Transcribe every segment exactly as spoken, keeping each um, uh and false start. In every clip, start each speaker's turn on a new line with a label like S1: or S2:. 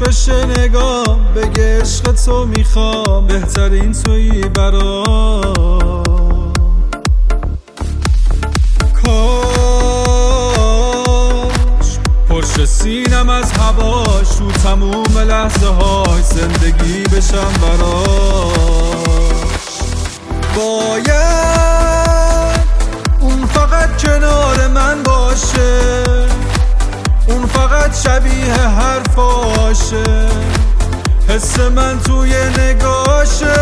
S1: بشه نگاه، بگه عشق تو میخوام، بهترین تویی برام. کاش پرش سینم از هواش، تو تموم لحظه های زندگی بشم براش. باید اون فقط کنار من باشه، اون فقط شبیه حرفاشه، حس من توی نگاشه.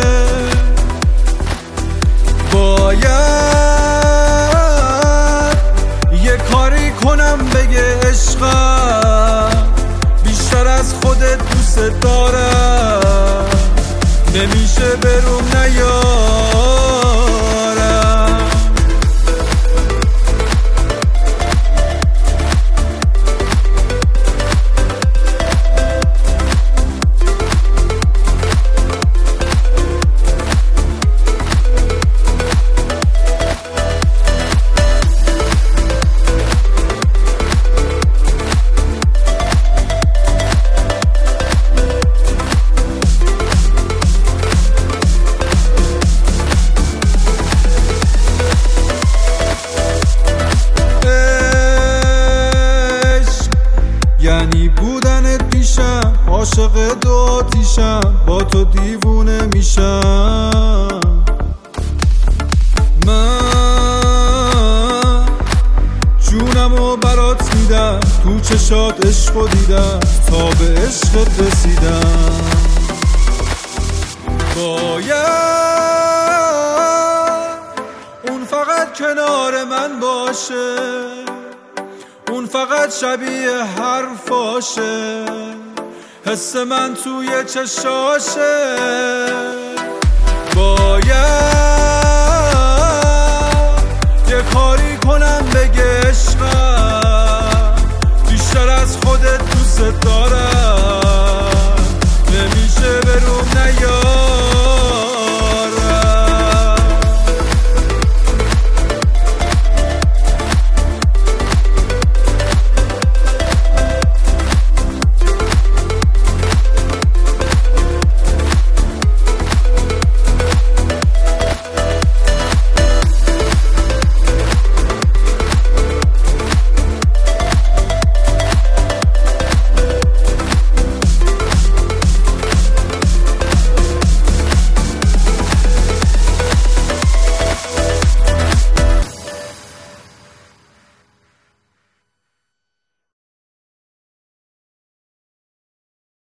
S1: باید یه کاری کنم بگه عشقم، بیشتر از خودت دوست دارم، نمیشه بروم نیارم. یعنی بودنت پیشم، عاشق دو آتیشم، با تو دیوونه میشم. من جونمو برات میدم، تو چشات عشقو دیدم، تا به عشقت رسیدم. باید اون فقط کنار من باشه، اون فقط شبیه حرفاشه، حس من توی چشاشه. باید یه کاری کنم بگه عشقم، بیشتر از خودت دوست دارم،